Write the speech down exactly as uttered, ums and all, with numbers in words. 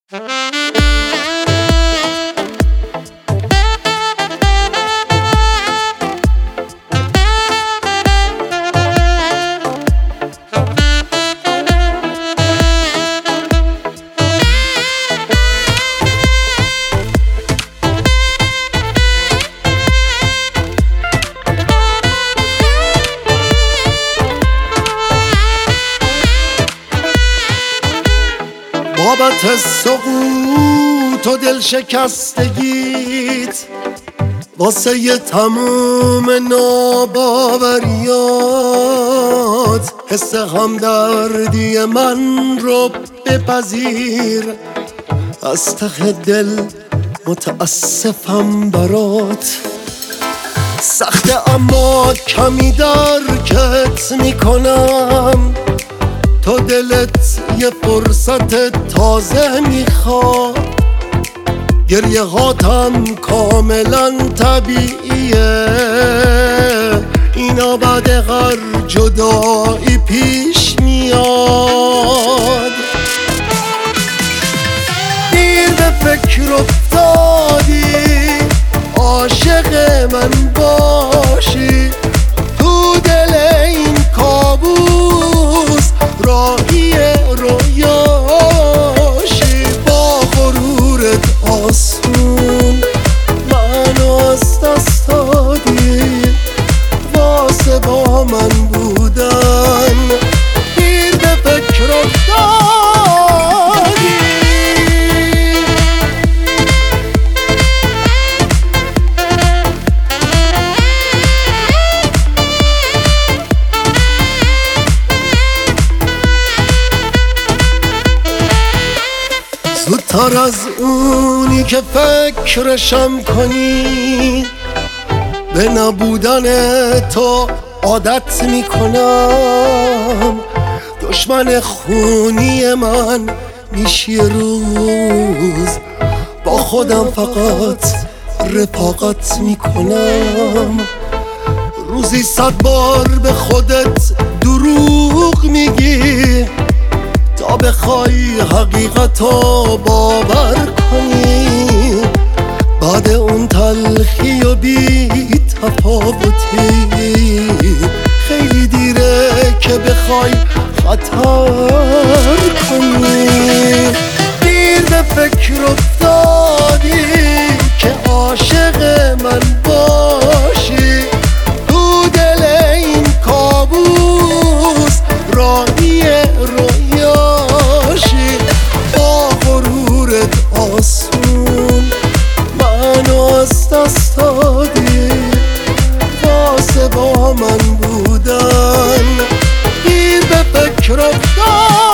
بابت سقوط و دل شکستگیت، واسه ی تموم ناباوریات، حس همدردی من رو بپذیر، از ته دل متاسفم برات. سخته اما کمی درکت میکنم، تو دلت یه فرصت تازه میخواد. گریه هاتم کاملا طبیعیه، اینا بعد هر جدایی پیش میاد. دیر به فکر افتادی عاشق من باشی، تو دل این کابوس راهی رویاشی. با غرورت آسون منو از دست دادی، واسه با من بودن دیر به فکر افتادی. زودتر از اونی که فکرشم کنی، به نبودن تو عادت میکنم. دشمن خونی من میشی روز، با خودم فقط رفاقت میکنم. روزی صد بار به خودت دروغ میگی، تا بخوای حقیقتو باور کنی. بعد اون تلخی و بی تفاوتی، خیلی دیره که بخوای خطر کنی. دیر به فکر افتادی که عاشق من باشی، تو دل این کابوس راهی رویاشی. با غرورت آسون منو از دست دادی، واسه با من بودن دیر به فکر افتادی.